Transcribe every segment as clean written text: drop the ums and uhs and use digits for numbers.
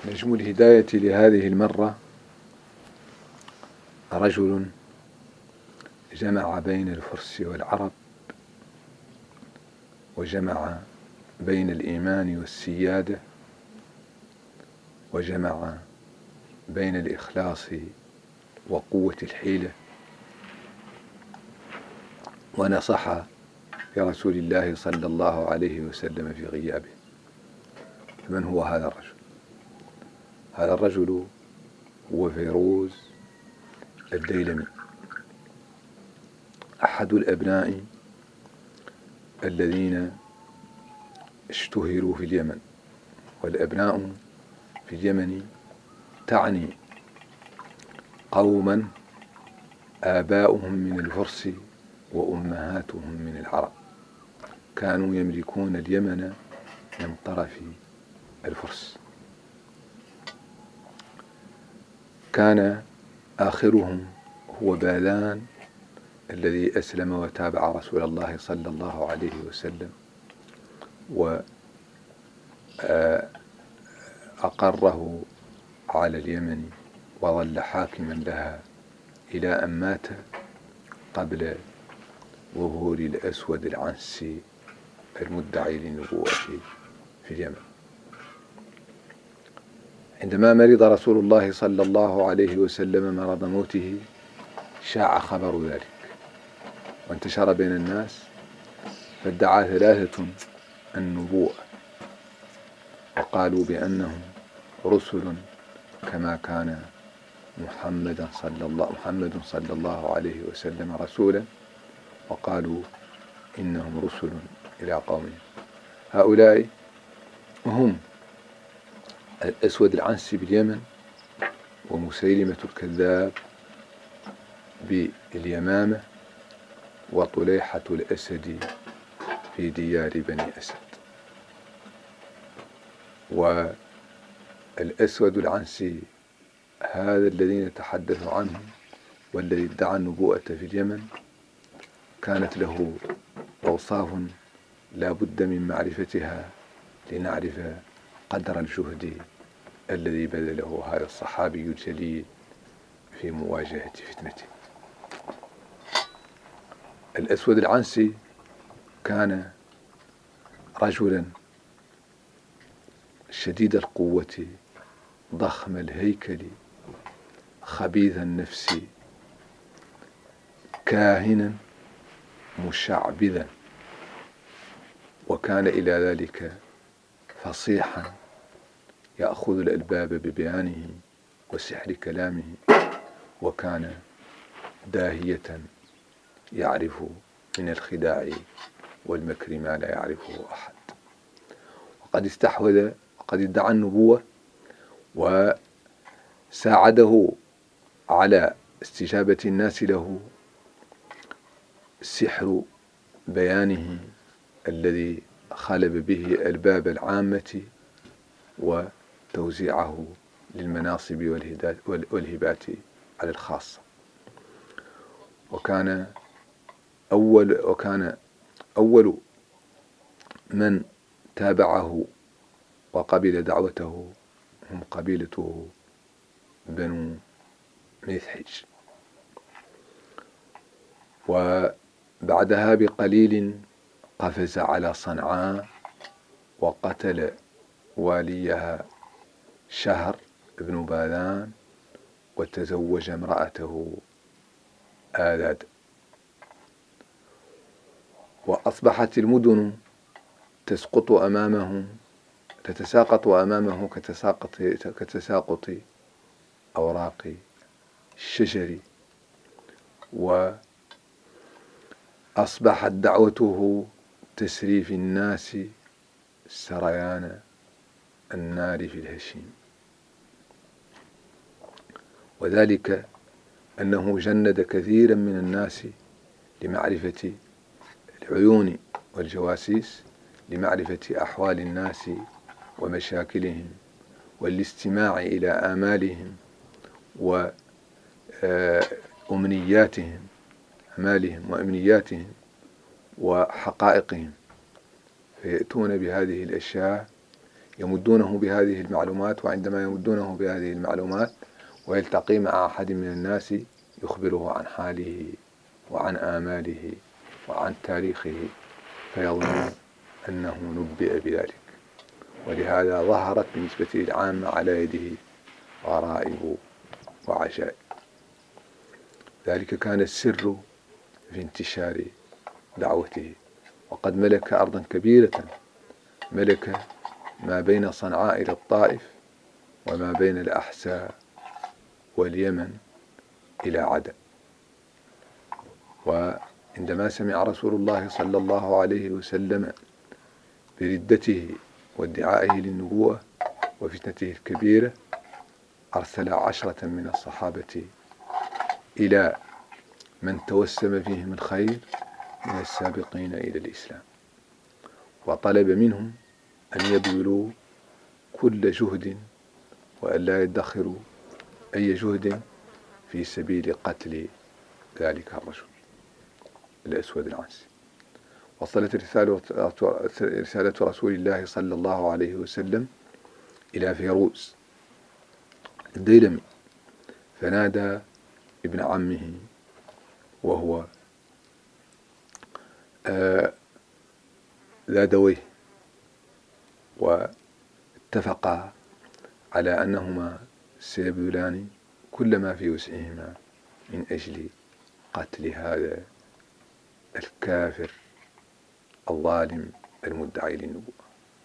نجم الهداية لهذه المرة رجل جمع بين الفرس والعرب، وجمع بين الإيمان والسيادة، وجمع بين الإخلاص وقوة الحيلة، ونصح لرسول الله صلى الله عليه وسلم في غيابه. من هو هذا الرجل؟ هذا الرجل هو فيروز الديلمي، أحد الأبناء الذين اشتهروا في اليمن. والأبناء في اليمن تعني قوما آباؤهم من الفرس وأمهاتهم من العرب، كانوا يملكون اليمن من طرف الفرس. كان آخرهم هو باذان الذي أسلم وتابع رسول الله صلى الله عليه وسلم، وأقره على اليمن وظل حاكما لها إلى أن مات قبل ظهور الأسود العنسي المدعي للنبوة في اليمن. عندما مرض رسول الله صلى الله عليه وسلم مرض موته شاع خبر ذلك وانتشر بين الناس، فادعى ثلاثة النبوة وقالوا بأنهم رسل كما كان محمد صلى الله عليه وسلم رسولا، وقالوا إنهم رسل إلى قومهم. هؤلاء هم الأسود العنسي باليمن، ومسيلمة الكذاب باليمامة، وطليحة الأسد في ديار بني أسد. والأسود العنسي هذا الذي نتحدث عنه والذي ادعى النبوءة في اليمن كانت له أوصاف لا بد من معرفتها لنعرف قدر الجهد الذي بذله هذا الصحابي الجليل في مواجهة فتنته. الأسود العنسي كان رجلا شديد القوة، ضخم الهيكل، خبيث النفس، كاهنا مشعبذا، وكان إلى ذلك فصيحا يأخذ الألباب ببيانه وسحر كلامه، وكان داهية يعرف من الخداع والمكر ما لا يعرفه أحد. وقد استحوذ وقد ادعى النبوة، وساعده على استجابة الناس له سحر بيانه الذي خلب به ألباب العامة وتوزيعه للمناصب والهبات على الخاصة. وكان أول من تابعه وقبل دعوته هم قبيلته بنو مذحج. وبعدها بقليل قفز على صنعاء وقتل واليها شهر بن باذان، وتزوج امرأته آذاد. وأصبحت المدن تتساقط أمامه كتساقط أوراق الشجر. وأصبحت دعوته تسري في الناس سريان النار في الهشيم، وذلك أنه جند كثيرا من الناس لمعرفة العيون والجواسيس، لمعرفة أحوال الناس ومشاكلهم والاستماع إلى آمالهم وأمنياتهم، أمالهم وأمنياتهم وحقائقهم، فيأتون بهذه الأشياء يمدونه بهذه المعلومات، وعندما يمدونه بهذه المعلومات ويلتقي مع أحد من الناس يخبره عن حاله وعن آماله وعن تاريخه فيظن أنه نبئ بذلك. ولهذا ظهرت بالنسبة للعامة على يده غرائب وعجائب. ذلك كان السر في انتشار دعوته. وقد ملك أرضا كبيرة، ملك ما بين صنعاء إلى الطائف، وما بين الأحساء واليمن إلى عدن. وعندما سمع رسول الله صلى الله عليه وسلم بردته وادعائه للنبوة وفتنته الكبيرة، أرسل 10 من الصحابة إلى من توسم فيهم الخير من السابقين إلى الإسلام، وطلب منهم أن يبذلوا كل جهد وأن لا يدخروا أي جهد في سبيل قتل ذلك الرجل الأسود العنسي. وصلت رسالة رسول الله صلى الله عليه وسلم إلى فيروز الديلمي، فنادى ابن عمه وهو ذا دويه، واتفقا على أنهما سيبذلان كل ما في وسعهما من أجل قتل هذا الكافر الظالم المدعي للنبوة.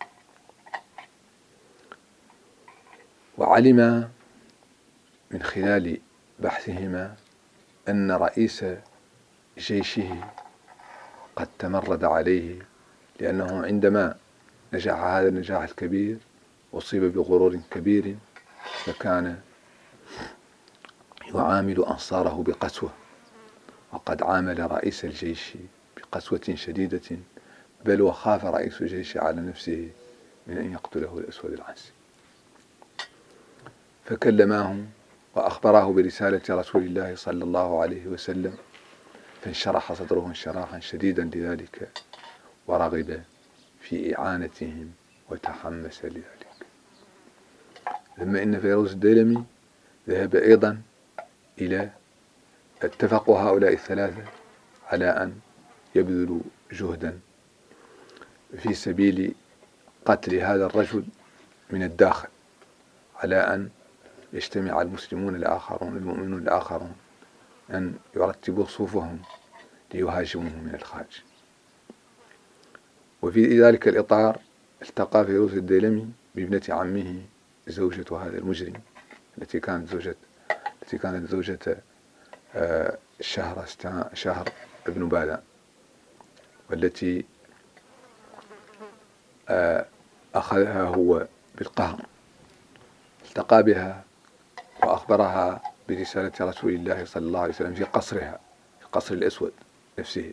وعلم من خلال بحثهما أن رئيس جيشه قد تمرد عليه، لأنه عندما نجح هذا النجاح الكبير أصيب بغرور كبير، فكان يعامل أنصاره بقسوة، وقد عامل رئيس الجيش بقسوة شديدة، بل وخاف رئيس الجيش على نفسه من أن يقتله الأسود العنسي. فكلماه وأخبره برسالة رسول الله صلى الله عليه وسلم، فانشرح صدره انشراحا شديدا لذلك، ورغب في إعانتهم وتحمس لذلك. ثم إن فيروز الديلمي ذهب أيضا إلى اتفقوا هؤلاء الثلاثة على أن يبذلوا جهدا في سبيل قتل هذا الرجل من الداخل، على أن يجتمع المسلمون الآخرون المؤمنون الآخرون أن يرتبوا صفوفهم ليهاجموه من الخارج. وفي ذلك الإطار التقى فيروز الديلمي بابنة عمه زوجة هذا المجرم، التي كانت زوجة شهر ابن باذان، والتي أخذها هو بالقهر. التقى بها وأخبرها برسالة رسول الله صلى الله عليه وسلم في قصرها، في قصر الأسود نفسه،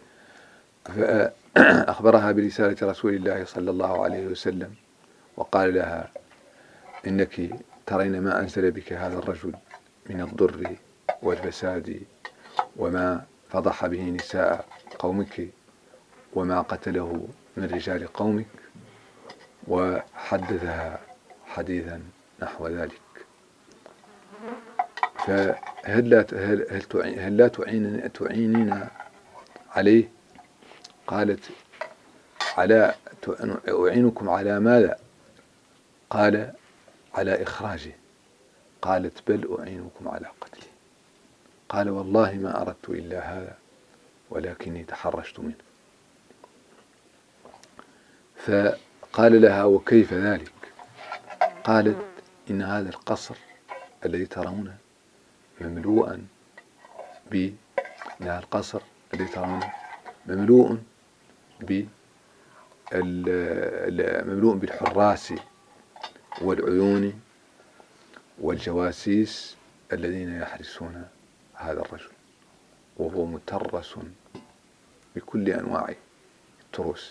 فأخبرها برسالة رسول الله صلى الله عليه وسلم، وقال لها: إنك ترين ما أنزل بك هذا الرجل من الضر والفساد، وما فضح به نساء قومك، وما قتله من رجال قومك. وحدثها حديثا نحو ذلك. فهل لا تعيننا عليه؟ قالت: أعينكم على ماذا؟ قال: على إخراجه. قالت: بل أعينكم على قتله. قال: والله ما أردت إلا هذا، ولكني تحرجت منه. فقال لها: وكيف ذلك؟ قالت: إن هذا القصر الذي ترونه مملوءا مملوء بالحراس والعيون والجواسيس الذين يحرسون هذا الرجل، وهو مترس بكل أنواع التروس.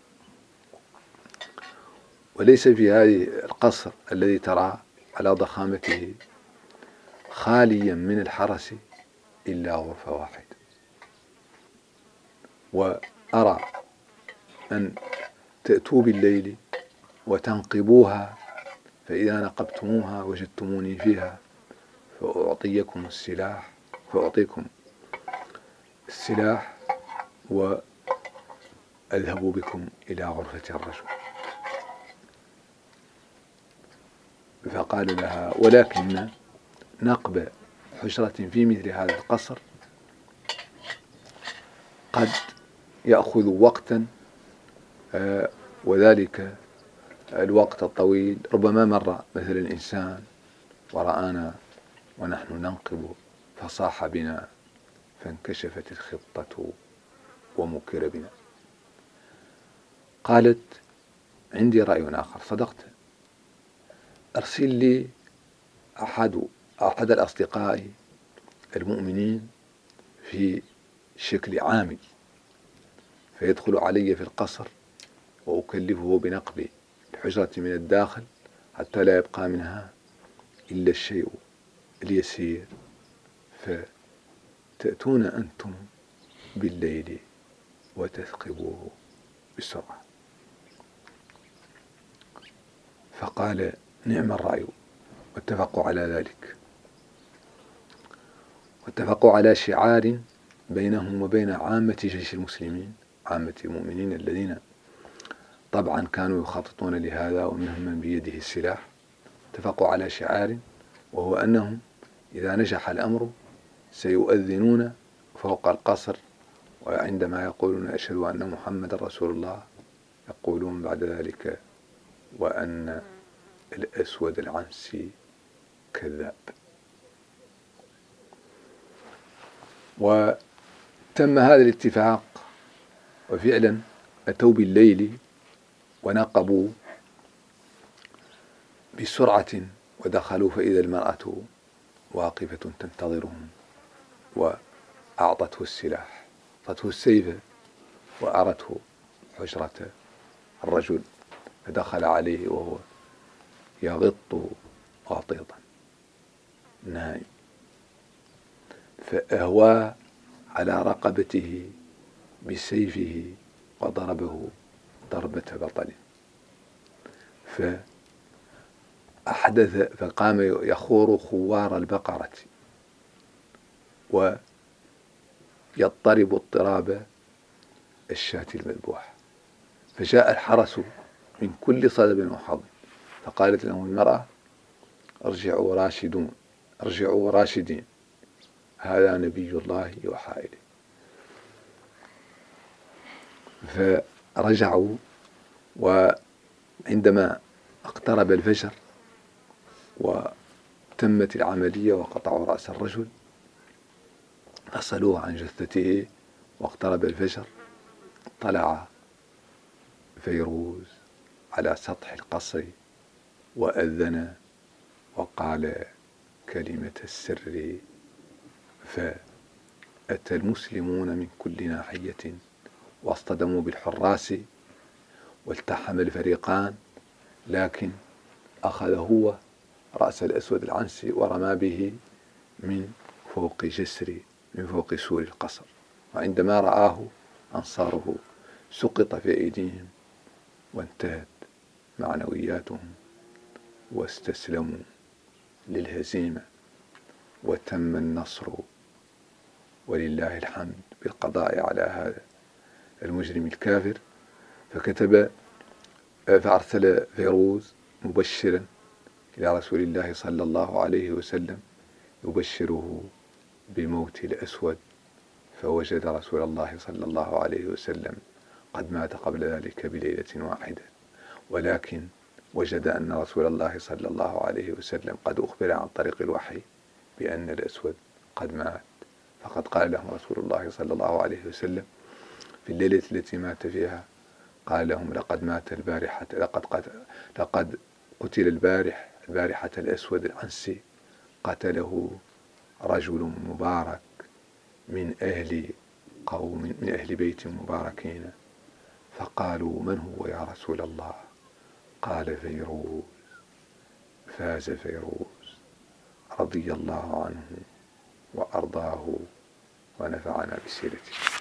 وليس في هذه القصر الذي ترى على ضخامته خاليا من الحرس إلا غرفة واحدة. وأرى أن تأتوا بالليل وتنقبوها، فإذا نقبتموها وجدتموني فيها فأعطيكم السلاح وأذهب بكم إلى غرفة الرجل. فقال لها: ولكن نقب حجرة في مثل هذا القصر قد يأخذ وقتا، وذلك الوقت الطويل ربما مر مثل الإنسان ورآنا ونحن ننقب فصاح بنا فانكشفت الخطة ومكر بنا. قالت: عندي رأي آخر، صدقت، أرسل لي أحد الأصدقاء المؤمنين في شكل عامل فيدخل علي في القصر وأكلفه بنقب الحجرة من الداخل حتى لا يبقى منها إلا الشيء اليسير، فتأتون أنتم بالليل وتثقبوه بسرعة. فقال: نعم الرأي. واتفقوا على ذلك، واتفقوا على شعار بينهم وبين عامة جيش المسلمين، عامة المؤمنين الذين طبعا كانوا يخططون لهذا ومنهم من بيده السلاح. اتفقوا على شعار، وهو أنهم إذا نجح الأمر سيؤذنون فوق القصر، وعندما يقولون أشهد أن محمد رسول الله يقولون بعد ذلك وأن الأسود العنسي كذاب. وتم هذا الاتفاق، وفعلا أتوا بالليل ونقبوا بسرعة ودخلوا، فإذا المرأة واقفة تنتظرهم وأعطته السلاح، أعطته السيف وأرته حجرة الرجل، فدخل عليه وهو يغط غطيطا نائم، فأهوى على رقبته بسيفه وضربه ضربة بطل، فقام يخور خوار البقرة ويضطرب اضطراب الشاة المذبوحة. فجاء الحرس من كل صدب وحضن، فقالت لهم المرأة: ارجعوا راشدين، هذا نبي الله يوحى إليه. فرجعوا، وعندما اقترب الفجر وتمت العملية وقطعوا رأس الرجل فصلوه عن جثته، واقترب الفجر طلع فيروز على سطح القصر وأذن وقال كلمة السر، فأتى المسلمون من كل ناحية واصطدموا بالحراس والتحم الفريقان، لكن أخذ هو رأس الأسود العنسي ورمى به من فوق سور القصر، وعندما رآه أنصاره سقط في أيديهم وانتهت معنوياتهم واستسلموا للهزيمة، وتم النصر ولله الحمد بالقضاء على هذا المجرم الكافر. فأرسل فيروز مبشرا إلى رسول الله صلى الله عليه وسلم يبشره بموت الأسود، فوجد رسول الله صلى الله عليه وسلم قد مات قبل ذلك بليلة واحدة، ولكن وجد أن رسول الله صلى الله عليه وسلم قد أخبر عن طريق الوحي بأن الأسود قد مات، فقد قال لهم رسول الله صلى الله عليه وسلم في الليلة التي مات فيها، قال لهم: لقد قتل البارحة الأسود العنسي، قتله رجل مبارك من أهل بيت مباركين. فقالوا: من هو يا رسول الله؟ قال: فيروز، فاز فيروز رضي الله عنه وأرضاه ونفعنا بسيرته.